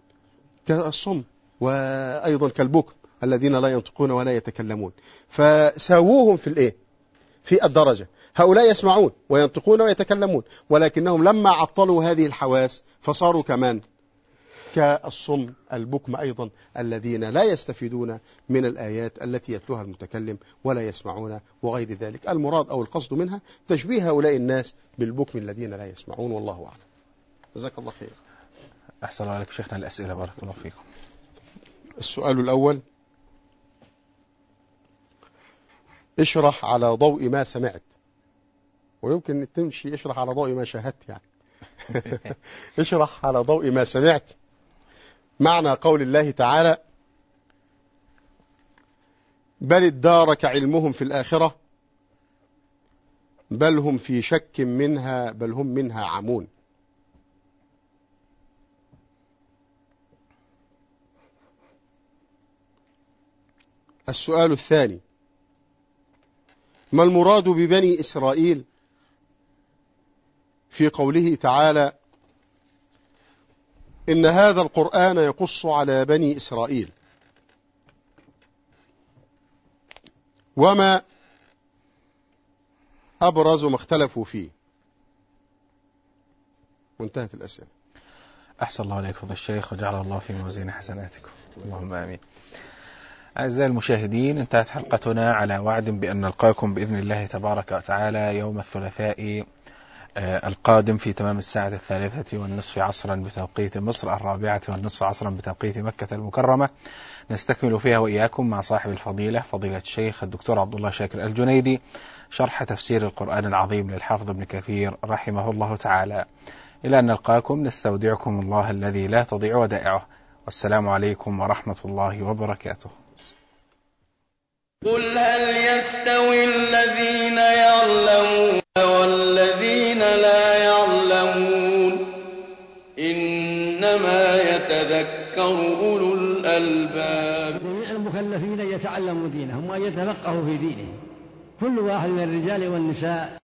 Speaker 2: كالصم وأيضا كالبكم الذين لا ينطقون ولا يتكلمون. فساووهم في الإيه في الدرجة. هؤلاء يسمعون وينطقون ويتكلمون، ولكنهم لما عطلوا هذه الحواس فصاروا كمان كالصم البكم أيضا الذين لا يستفيدون من الآيات التي يتلوها المتكلم ولا يسمعون وغير ذلك. المراد أو القصد منها تشبيه هؤلاء الناس بالبكم الذين لا يسمعون، والله أعلم. جزاك الله خير.
Speaker 1: أحسن الله عليكم شيخنا. الأسئلة بارك الله فيكم.
Speaker 2: السؤال الأول: اشرح على ضوء ما سمعت. ويمكن تمشي اشرح على ضوء ما شاهدت يعني. اشرح على ضوء ما سمعت معنى قول الله تعالى: بل ادارك علمهم في الآخرة بل هم في شك منها بل هم منها عمون. السؤال الثاني: ما المراد ببني إسرائيل في قوله تعالى: إن هذا القرآن يقص على بني إسرائيل، وما أبرز ما اختلفوا فيه. وانتهت الأسئلة.
Speaker 1: أحسن الله عليك فضل الشيخ وجعل الله في موازين حسناتكم، اللهم آمين. أعزائي المشاهدين، انتهت حلقتنا على وعد بأن نلقاكم بإذن الله تبارك وتعالى يوم الثلاثاء القادم في تمام الساعة الثالثة والنصف عصرا بتوقيت مصر، الرابعة والنصف عصرا بتوقيت مكة المكرمة، نستكمل فيها وإياكم مع صاحب الفضيلة فضيلة الشيخ الدكتور عبد الله شاكر الجنيدي شرح تفسير القرآن العظيم للحافظ ابن كثير رحمه الله تعالى. إلى أن نلقاكم نستودعكم الله الذي لا تضيع ودائعه، والسلام عليكم ورحمة الله وبركاته.
Speaker 5: قل هل يستوي الذين يعلمون والذين لا يعلمون إنما يتذكر أولو الألباب.
Speaker 6: جميع المكلفين يتعلموا دينهم ويتفقهوا في دينهم، كل واحد من الرجال والنساء